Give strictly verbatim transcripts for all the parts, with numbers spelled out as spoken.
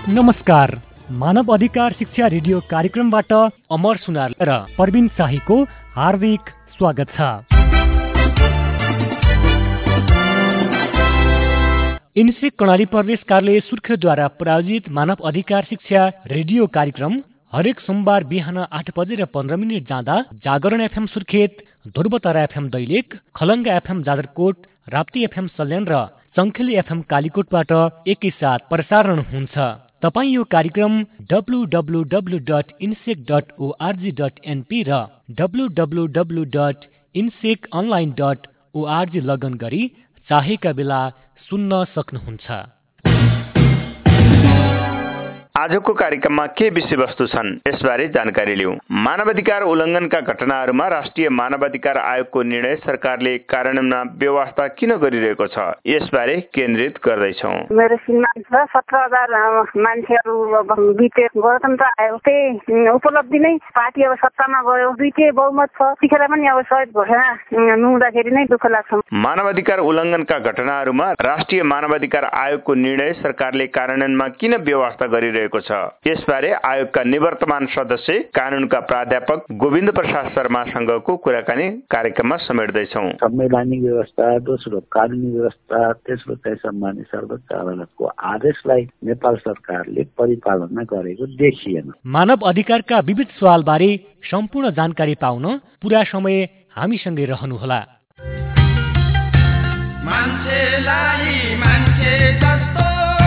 नमस्कार, मानव अधिकार शिक्षा रेडियो कार्यक्रमबाट अमर सुनार र प्रवीण शाहीको हार्दिक स्वागत छ। इन्सेक कर्णाली प्रदेश कार्यालय सुर्खेतद्वारा प्रायोजित मानव अधिकार शिक्षा रेडियो कार्यक्रम हरेक सोमबार बिहान आठ बजेर पन्ध्र मिनट जाँदा Jagaran FM Surkhet, Dhruvatara FM Dailekh, Khalanga FM Jajarkot, Rapti FM Salyan र चङ्खेली एफएम कालीकोटबाट एकैसाथ प्रसारण हुन्छ। तपाईँ यो कार्यक्रम W W W dot INSEC dot ORG dot NP र W W W dot INSEC online dot ORG login गरी चाहेका बेला सुन्न सक्नुहुन्छ। आजको कार्यक्रममा के विषयवस्तु छन् यसबारे जानकारी लिऊ। मानवाधिकार उल्लङ्घनका घटनाहरूमा राष्ट्रिय मानवाधिकार आयोगको निर्णय सरकारले कार्यान्वयनमा व्यवस्था किन गरिरहेको छ यसबारे केन्द्रित गर्दैछौँ। मेरो श्रीमान छ सत्र हजार मान्छेहरू बिते गणतन्त्र आयो, त्यही उपलब्धि नै पार्टी अब सत्तामा गयो, दुईटै बहुमत छ, त्यतिखेर पनि अब सहयोग घोषणा नहुँदाखेरि नै दुःख लाग्छ। मानवाधिकार उल्लङ्घनका घटनाहरूमा राष्ट्रिय मानवाधिकार आयोगको निर्णय सरकारले कार्यान्वयनमा किन व्यवस्था गरिरहेको छ यसबारे आयोगका निवर्तमान सदस्य कानूनका प्राध्यापक गोविन्द प्रसाद शर्मासँगको कुराकानी कार्यक्रममा समेट्दैछौँ। संवैधानिक व्यवस्था, दोस्रो कानूनी व्यवस्था, तेस्रो चाहिँ सम्मानित सर्वोच्च अदालतको आदेशलाई नेपाल सरकारले परिपालना गरेको देखिएन। मानव अधिकारका विविध सवालबारे सम्पूर्ण जानकारी पाउन पूरा समय हामीसँगै रहनुहोला। मान्छेलाई मान्छे जस्तो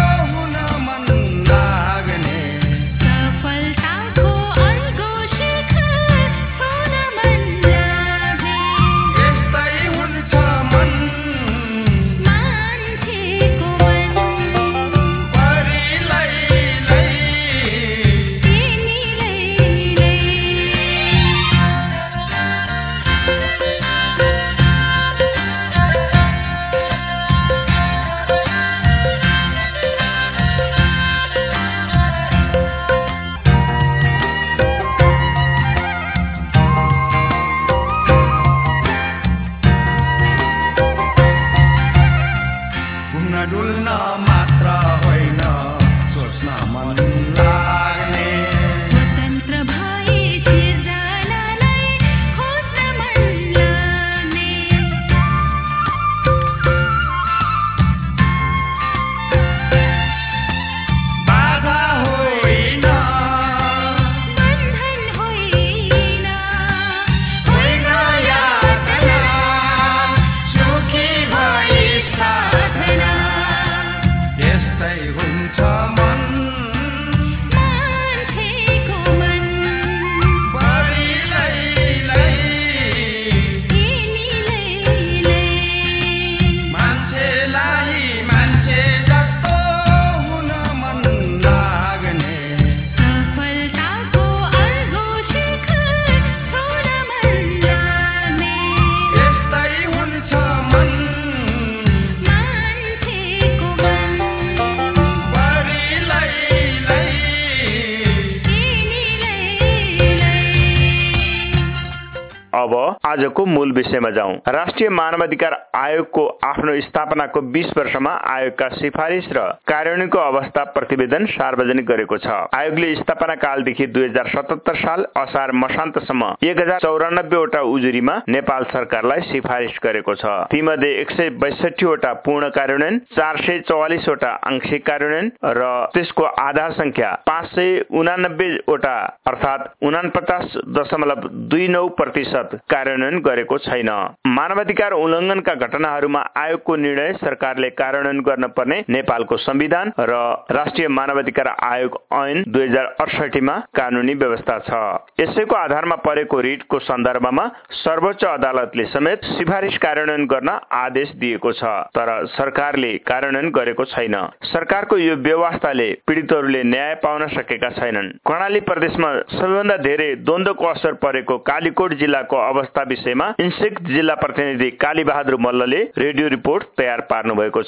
आजको मूल विषयमा जाउँ। राष्ट्रिय मानवाधिकार आयोगको आफ्नो स्थापनाको बीस वर्षमा आयोगका सिफारिस र कार्यान्वयनको अवस्था प्रतिवेदन सार्वजनिक गरेको छ। आयोगले स्थापना कालदेखि दुई हजार सतहत्तर साल असार मसान्तसम्म एक हजार चौरानब्बेवटा उजुरीमा नेपाल सरकारलाई सिफारिस गरेको छ। तीमध्ये एक सय बैसठीवटा पूर्ण कार्यान्वयन, चार सय चौवालिसवटा आंशिक कार्यान्वयन र त्यसको आधार संख्या पाँच सय उनानब्बेवटा अर्थात् उनापचास दशमलव दुई नौ प्रतिशत कार्यान्वयन गरेको छैन। मानवाधिकार उल्लङ्घनका घटनाहरूमा आयोगको निर्णय सरकारले कार्यान्वयन गर्न पर्ने नेपालको संविधान र राष्ट्रिय मानवाधिकार आयोग ऐन दुई हजार अडसठीमा कानूनी व्यवस्था छ। यसैको आधारमा परेको रिटको सन्दर्भमा सर्वोच्च अदालतले समेत सिफारिस कार्यान्वयन गर्न आदेश दिएको छ, तर सरकारले कार्यान्वयन गरेको छैन। सरकारको यो व्यवस्थाले पीडितहरूले न्याय पाउन सकेका छैनन्। कर्णाली प्रदेशमा सबैभन्दा धेरै द्वन्द्वको असर परेको कालीकोट जिल्लाको अवस्था विषयमा इन्सेक जिल्ला प्रतिनिधि कालीबहादुर मल्लले रेडियो रिपोर्ट तयार पार्नु भएको छ।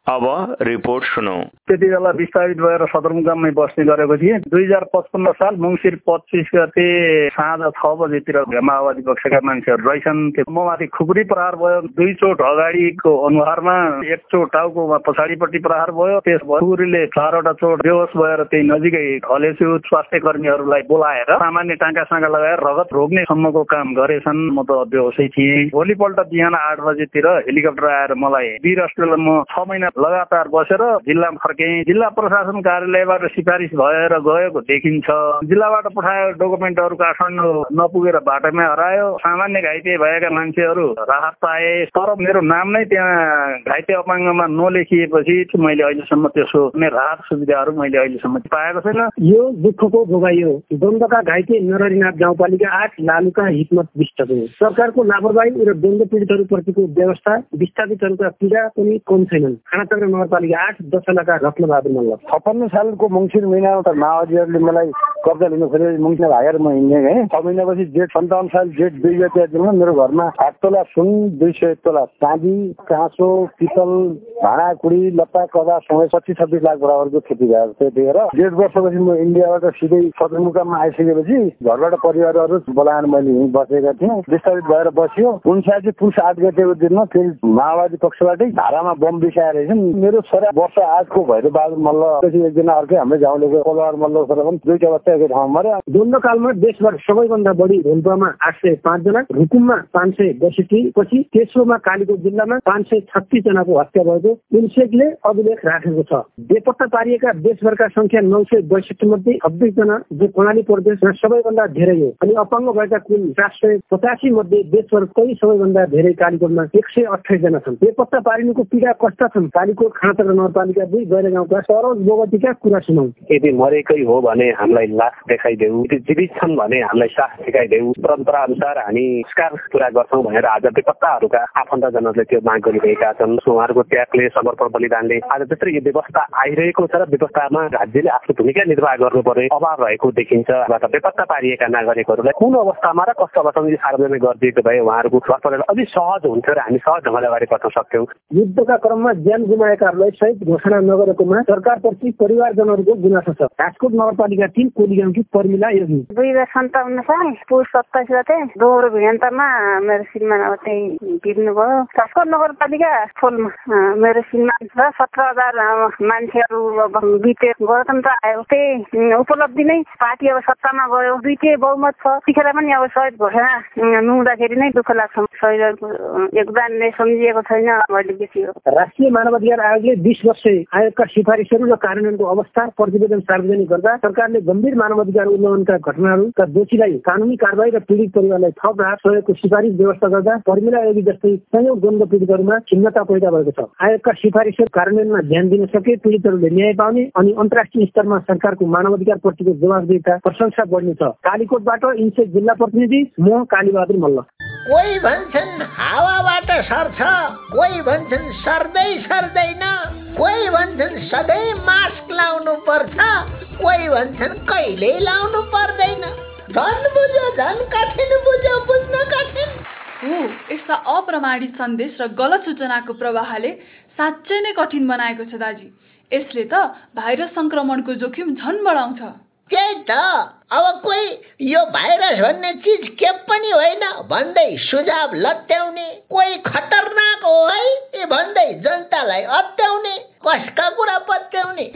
अब रिपोर्ट सुनौ। त्यति बेला विस्थापित भएर सदरमुकाममै बस्ने गरेको थिएँ। दुई हजार पचपन्न साल मङ्सिर पच्चिस गते साँझ छ बजेतिर माओवादी पक्षका मान्छेहरू रहेछन्। म माथि खुकुरी प्रहार भयो, दुई चोट अगाडिको अनुहारमा, एक चोट टाउकोमा पछाडिपट्टि प्रहार भयो। त्यस खुकुरीले चारवटा चोट बेहोस भएर त्यही नजिकै हलेछु। स्वास्थ्य कर्मीहरूलाई बोलाएर सामान्य टाँका साँगा लगाएर रगत रोक्ने सम्मको काम गरेछन्। म त बेहोसै थिएँ। भोलिपल्ट बिहान आठ बजेतिर हेलिकप्टर आएर मलाई वीर अस्पतालमा म छ महिना लगातार बसेर जिल्लामा फर्केँ। जिल्ला प्रशासन कार्यालयबाट सिफारिस भएर गएको देखिन्छ। जिल्लाबाट पठाएको डकुमेन्टहरू काठमाडौँ नपुगेर बाटोमै हरायो। सामान्य घाइते भएका मान्छेहरू राहत पाए, तर मेरो नाम नै त्यहाँ घाइते अपाङ्गमा नलेखिएपछि मैले अहिलेसम्म त्यसो कुनै राहत सुविधाहरू मैले अहिलेसम्म पाएको छैन। यो दुःखको भोगाइयो द्वन्द्वका घाइते नरहरिनाथ गाउँपालिका आठ लालुका हिक्मत विष्टको सरकारको लापरवाही र द्वन्द्व पीडितहरूप्रतिको व्यवस्था विस्थापितहरूका पीडा पनि कम छैनन्। खानाचक्र नगरपालिका आठ दशलाका रत्नबहादुर मल्ल। छप्पन्न सालको मङ्सिर महिनामा त माओवादीहरूले मलाई कब्जा लिनु खोजे। मङ्सिर भागेर म हिँड्ने गएँ। छ महिनापछि जेठ सन्ताउन्न साल जेठ दुई गते दिनमा मेरो घरमा आठ तोला सुन, दुई सय तोला चाँदी, काँसो, पितल, भाँडाकुडी, लत्ता कदा समेत पच्चिस छब्बिस लाख बराबरको क्षति भएको थियो। त्यतिखेर डेढ वर्षपछि म इन्डियाबाट सिधै सदरमुकाममा आइसकेपछि घरबाट परिवारहरू बोलाएर मैले यहीँ बसेका थिएँ। विस्थापित भएर बस्यो। उन्साठी पुस आठ गतेको दिनमा फेरि माओवादी पक्षबाटै धारामा बम बिसाएर मेरो छोरा वर्ष आजको भैरव बहादुर मल्ल एकजना अर्कै हाम्रै गाउँलेको कोलवार मल्ल छोरा पनि दुईटा बच्चा एकै ठाउँमा मर्यो। द्वन्द्वकालमा देशभर सबैभन्दा बढी रोल्पामा आठ सय पाँच जना, रुकुममा पाँच सय बैसठी, पछि तेस्रोमा कालीकोट जिल्लामा पाँच सय छत्तीस जनाको हत्या भएको इन्सेकले अभिलेख राखेको छ। बेपत्ता पारिएका देशभरका संख्या नौ सय बैसठी मध्ये छब्बिस जना जो कर्णाली प्रदेशमा सबैभन्दा धेरै हो। अनि अपाङ्ग भएका कुल सात सय पचासी मध्ये देशभरकै सबैभन्दा धेरै कालीकोटमा एक सय अठाइस जना छन्। बेपत्ता पारिनुको पीडा कस्ता छन्? कालीकोट खानाचक्र नगरपालिका दुई गैर गाउँका सरोज बोगटीका कुरा सुनौ। यदि मरेकै हो भने हामीलाई लास देखाइदेऊ, यदि जीवित छन् भने हामीलाई सास देखाइदेऊ। परम्परा अनुसार हामी संस्कार पुरा गर्छौँ भनेर आज बेपत्ताहरूका आफन्तजनहरूले त्यो माग गरिरहेका छन्। उहाँहरूको त्यागले, समर्पण बलिदानले आज त्यसरी यो व्यवस्था आइरहेको छ र व्यवस्थामा राज्यले आफ्नो भूमिका निर्वाह गर्नुपर्ने अभाव रहेको देखिन्छ। बेपत्ता पारिएका नागरिकहरूलाई कुन अवस्थामा र कस्तो अवस्थामा सार्वजनिक गरिदिएको भए उहाँहरूको घर परिवार अझै सहज हुन्थ्यो र हामी सहज ढङ्गले अगाडि बढ्न सक्थ्यौँ। युद्धका क्रममा ज्यान गुमाएकाहरूलाई सहित घोषणा नगरेकोमा सरकारप्रति परिवारजनहरूको गुनासो छ। राजकोट नगरपालिका तीन कोली गाउँकी पर्मिला योगी। दुई हजार सन्ताउन्न साल पुस सत्ताइस गते दोहोरो भिडन्तमा मेरो श्रीमान अब त्यही बित्नु भयो। राजकोट नगरपालिका फोलमा मेरो श्रीमान र सत्र हजार मान्छेहरू बिते गणतन्त्र आयो। त्यही उपलब्धि नै पार्टी अब सत्तामा गयो, दुईटै बहुमत छ। त्यतिखेर पनि अब शहीद घोषणा नहुँदाखेरि नै दुःख लाग्छ। शहीदहरूको योगदानले सम्झिएको छैन। राष्ट्रिय मानवाधिकार आयोगले बीस वर्ष आयोगका सिफारिसहरू र कार्यान्वयनको अवस्था प्रतिवेदन सार्वजनिक गर्दा सरकारले गम्भीर मानवाधिकार उल्लङ्घनका घटनाहरूका दोषीलाई कानुनी कारबाही र पीडित परिवारलाई थप राहत सहयोगको सिफारिस व्यवस्था गर्दा पर्मिला योगी जस्तै संयौं द्वन्द्व पीडितहरूमा खिन्नता पैदा भएको छ। आयोगका सिफारिसहरू कार्यान्वयनमा ध्यान दिन सके पीडितहरूले न्याय पाउने अनि अन्तर्राष्ट्रिय स्तरमा सरकारको मानवाधिकार प्रतिको जवाफदेहिता प्रशंसा बढ्नेछ। कालीकोटबाट इन्सेक जिल्ला प्रतिनिधि मोह कालीबहादुर मल्ल। कोही भन्छन् हावाबाट सर्छ, कोही भन्छन् सर्दै सर्दैन, कोही भन्छन् सधैँ मास्क लाउनु पर्छ, कोही भन्छन् कहिले लाउनु पर्दैन। धन बुझ्यो धन कठिन बुझ्यो बुझ्न कठिन। हो, यस्ता अप्रमाणित सन्देश र गलत सूचनाको प्रवाहले साँच्चै नै कठिन बनाएको छ दाजी। यसले त भाइरस संक्रमणको जोखिम झन् बढाउँछ। त्यही त, अब कोही यो भाइरस भन्ने चिज के पनि होइन भन्दै सुझाव लत्याउने, कोही खतरनाक हो है भन्दै जनतालाई अत्याउने, कसका कुरा पत्याउने।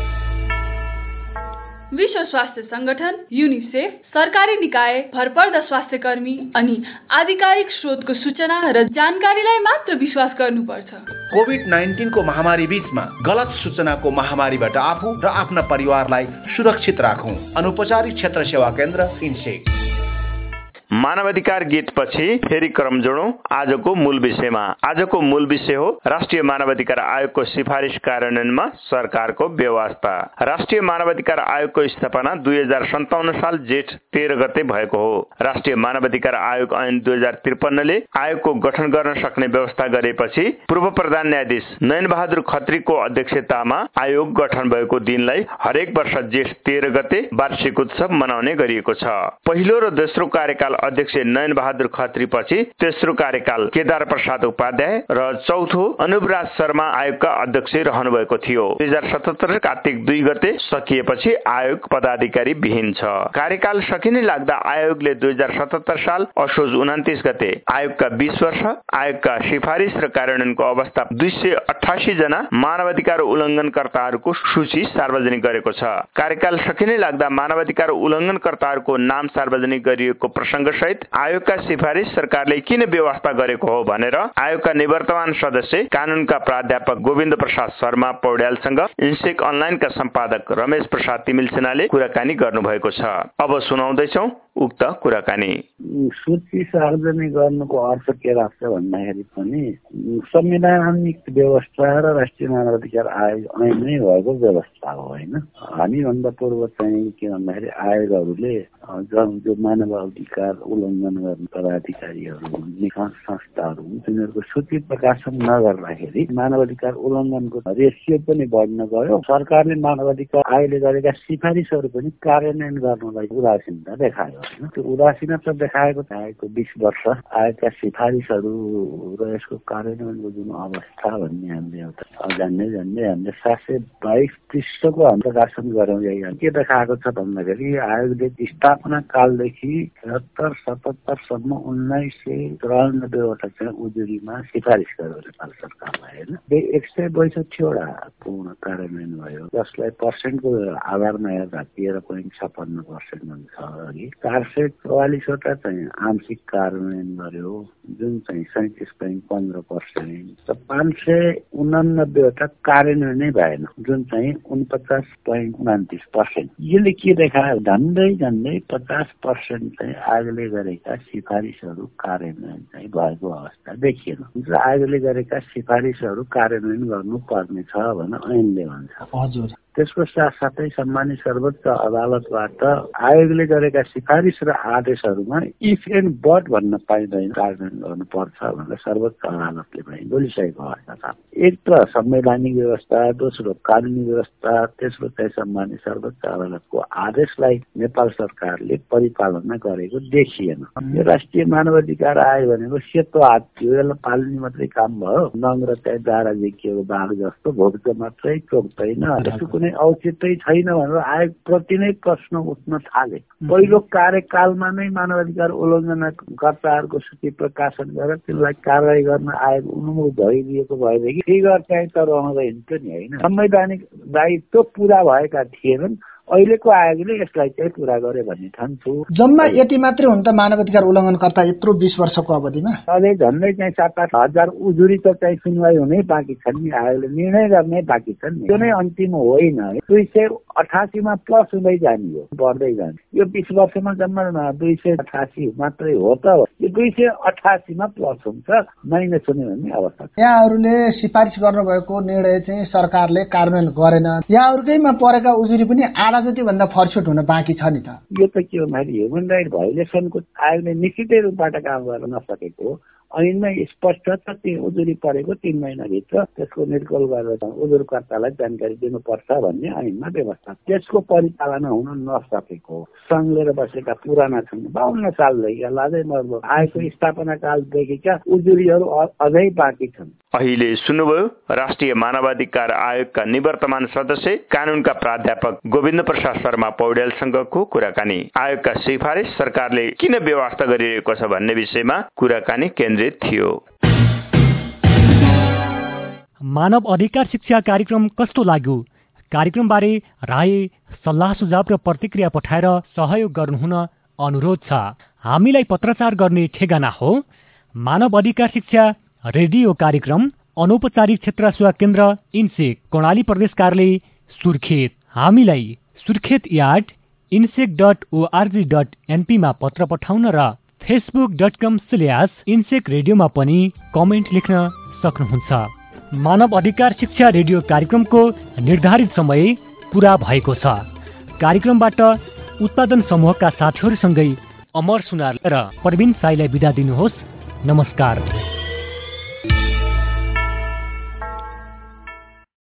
विश्व स्वास्थ्य संगठन, युनिसेफ, सरकारी निकाय, भरपर्दा स्वास्थ्य कर्मी अनि आधिकारिक स्रोतको सूचना र जानकारीलाई मात्र विश्वास गर्नुपर्छ। कोभिड नाइन्टीन को महामारी बीचमा गलत सूचनाको महामारीबाट आफू र आफ्ना परिवारलाई सुरक्षित राखौं। अनौपचारिक क्षेत्र सेवा केन्द्र इन्सेक। मानवाधिकार गीत पछि फेरि क्रम जोडौं आजको मूल विषयमा। आजको मूल विषय हो राष्ट्रिय मानवाधिकार आयोगको सिफारिस कार्यान्वयनमा सरकारको व्यवस्था। राष्ट्रिय मानवाधिकार आयोगको स्थापना दुई हजार सन्ताउन्न साल जेठ तेह्र गते भएको हो। राष्ट्रिय मानवाधिकार आयोग ऐन दुई हजार त्रिपन्नले आयोगको गठन गर्न सक्ने व्यवस्था गरेपछि पूर्व प्रधान न्यायाधीश नयन बहादुर खत्रीको अध्यक्षतामा आयोग गठन भएको दिनलाई हरेक वर्ष जेठ तेह्र गते वार्षिक उत्सव मनाउने गरिएको छ। पहिलो र दोस्रो कार्यकाल अध्यक्ष नयन बहादुर खत्री पछि तेस्रो कार्यकाल केदार प्रसाद उपाध्याय र चौथो अनुपराज शर्मा आयोगका अध्यक्ष रहनु भएको थियो। दुई हजार सतहत्तर कार्तिक दुई गते सकिएपछि आयोग पदाधिकारी विहीन छ। कार्यकाल सकिने लाग्दा आयोगले दुई हजार सतहत्तर साल असोज उन्तिस गते आयोगका बीस वर्ष आयोगका सिफारिस र कार्यान्वयनको अवस्था दुई सय अठासी जना मानवाधिकार उल्लङ्घनकर्ताहरूको सूची सार्वजनिक गरेको छ। कार्यकाल सकिने लाग्दा मानवाधिकार उल्लङ्घनकर्ताहरूको नाम सार्वजनिक गरिएको प्रसंग सहित आयोगका सिफारिस सरकारले किन व्यवस्था गरेको हो भनेर आयोगका निवर्तमान सदस्य कानूनका प्राध्यापक गोविन्द प्रसाद शर्मा पौड्यालसँग इन्सेक अनलाइनका सम्पादक रमेश प्रसाद तिमिल सेनाले कुराकानी गर्नुभएको छ। अब सुनाउँदैछौ उक्त कुराकानी। सूची सार्वजनिक गर्नुको अर्थ के राख्छ भन्दाखेरि पनि संवैधानिक व्यवस्था र राष्ट्रिय मानवाधिकार आयोग ऐनमै भएको व्यवस्था हो होइन। हामीभन्दा पूर्व चाहिँ के भन्दाखेरि आयोगहरूले जो मानव अधिकार उल्लङ्घन गर्ने पदाधिकारीहरू संस्थाहरू तिनीहरूको सूची प्रकाशन नगर्दाखेरि मानव अधिकार उल्लङ्घनको रेसियो पनि बढ्न गयो। सरकारले मानव अधिकार आयोगले गरेका सिफारिसहरू पनि कार्यान्वयन गर्नलाई उदासीनता देखायो। त्यो उदासीनता देखाएको आयोगको बीस वर्ष आयोगका सिफारिसहरू र यसको कार्यान्वयनको जुन अवस्था भन्ने हामीले एउटा जान्दै जान्दै हामीले सात सय बाइस पृष्ठको हाम्रो प्रकाशन गरौँ। के देखाएको छ भन्दाखेरि आयोगले स्थापना कालदेखि त्रिहत्तर सतहत्तरसम्म उन्नाइस सय चौरानब्बेवटा चाहिँ उजुरीमा सिफारिस गर्यो नेपाल सरकारलाई होइन। एक सय बैसठीवटा पूर्ण कार्यान्वयन भयो, जसलाई पर्सेन्टको आधारमा हेर्दा तेह्र पोइन्ट छप्पन्न पर्सेन्ट हुन्छ अघि। चार सय चौवालिसवटा चाहिँ आंशिक कार्यान्वयन गर्यो जुन चाहिँ सैतिस पोइन्ट पन्ध्र पर्सेन्ट र पाँच सय उनानब्बेवटा कार्यान्वयनै भएन जुन चाहिँ उनपचास पोइन्ट उनातिस पर्सेन्ट। यसले के देखायो झन्डै झन्डै पचास पर्सेन्ट चाहिँ आयोगले गरेका सिफारिसहरू कार्यान्वयन चाहिँ भएको अवस्था देखिएन। आयोगले गरेका सिफारिसहरू कार्यान्वयन गर्नुपर्ने छ भनेर ऐनले भन्छ। हजुर। त्यसको साथसाथै सम्मानित सर्वोच्च अदालतबाट आयोगले गरेका सिफारिस र आदेशहरूमा इफ एन्ड बट भन्न पाइँदैन, कार्यान्वयन गर्नुपर्छ भनेर सर्वोच्च अदालतले पनि बोलिसकेको अवस्था छ। एक त संवैधानिक व्यवस्था, दोस्रो कानुनी व्यवस्था, तेस्रो चाहिँ सम्मानित सर्वोच्च अदालतको आदेशलाई नेपाल सरकारले परिपालना गरेको देखिएन। यो राष्ट्रिय मानवाधिकार आयोग भनेको सेतो हात थियो, यसलाई पाल्ने मात्रै काम भयो। नङ र चाहिँ दारा झिकिएको बाघ जस्तो भोग्छ मात्रै चोक्दैन, औचित्य छैन भनेर आयोग प्रति नै प्रश्न उठ्न थाले। पहिलो कार्यकालमा नै मानवाधिकार उल्लङ्घनकर्ताहरूको सूची प्रकाशन गरेर त्यसलाई कारवाही गर्न आयोग उन्मुख भइदिएको भएदेखि फिगर चाहिँ त रहँदै हिँड्थ्यो नि होइन। संवैधानिक दायित्व पुरा भएका थिएनन्, अहिलेको आयोगले यसलाई चाहिँ पुरा गरे भन्ने ठान्छु। जम्मा यति मात्रै हुन् त मानवाधिकार उल्लङ्घनकर्ता यत्रो बीस वर्षको अवधिमा? अझै झन्डै चाहिँ सात आठ हजार उजुरी त चाहिँ सुनवाई हुनै बाँकी छन् नि, आयोगले निर्णय गर्नै बाँकी छन् नि। त्यो नै अन्तिम होइन। दुई सय अठासीमा प्लस हुँदै जाने हो, बढ्दै जाने। यो बीस वर्षमा जम्मा दुई सय अठासी मात्रै हो त यो दुई सय अठासीमा प्लस हुन्छ, माइनस हुने भन्ने अवस्था छ। यहाँहरूले सिफारिस गर्नुभएको निर्णय चाहिँ सरकारले कार्यान्वयन गरेन, यहाँहरूकैमा परेका उजुरी पनि आधा जति भन्दा फरछुट हुन बाँकी छ नि त। यो त के भन्दाखेरि ह्युमन राइट भायोलेसनको आयोगले निश्चितै रूपबाट काम गर्न नसकेको ऐनमा स्पष्ट छ। त्यो उजुरी परेको तीन महिनाभित्र त्यसको निर्कल गरेर उजुरकर्तालाई जानकारी दिनुपर्छ भन्ने ऐनमा व्यवस्था, त्यसको परिचालना हुन नसकेको सङ्घ लिएर बसेका पुराना छन् बाहन्न सालदेखि अझै मर्दो आयोगको स्थापना कालदेखिका उजुरीहरू अझै बाँकी छन्। अहिले सुन्नुभयो राष्ट्रिय मानवाधिकार आयोगका निवर्तमान सदस्य कानूनका प्राध्यापक गोविन्द प्रसाद शर्मा पौड्यालसँगको कुराकानी। आयोगका सिफारिस सरकारले किन व्यवस्था गरिरहेको छ भन्ने विषयमा कुराकानी केन्द्रित थियो। मानव अधिकार शिक्षा कार्यक्रम कस्तो लाग्यो? कार्यक्रमबारे राय, सल्लाह सुझाव र प्रतिक्रिया पठाएर सहयोग गर्नुहुन अनुरोध छ। हामीलाई पत्रचार गर्ने ठेगाना हो मानव अधिकार शिक्षा रेडियो कार्यक्रम, अनौपचारिक क्षेत्र सेवा केन्द्र, इन्सेक, कर्णाली प्रदेश कार्यालय, सुर्खेत। हामीलाई सुर्खेत यार्ड इन्सेक डट ओआरजी डट एनपीमा पत्र पठाउन र facebook dot com slash INSEC रेडियोमा पनि कमेन्ट लेख्न सक्नुहुन्छ। मानव अधिकार शिक्षा रेडियो कार्यक्रमको निर्धारित समय पूरा भएको छ। कार्यक्रमबाट उत्पादन समूहका साथीहरूसँगै अमर सुनार र प्रवीण साईलाई बिदा दिनुहोस्। नमस्कार।